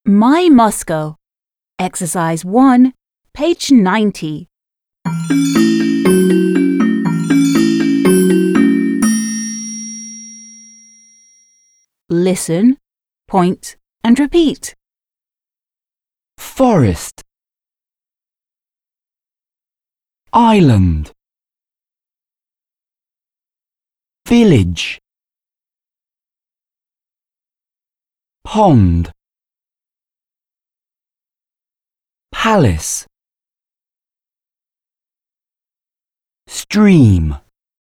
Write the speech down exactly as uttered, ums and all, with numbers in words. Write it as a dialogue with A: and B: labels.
A: My Moscow. Exercise one, page ninety. Listen, point and repeat.
B: Forest, island, village, pond, palace, stream.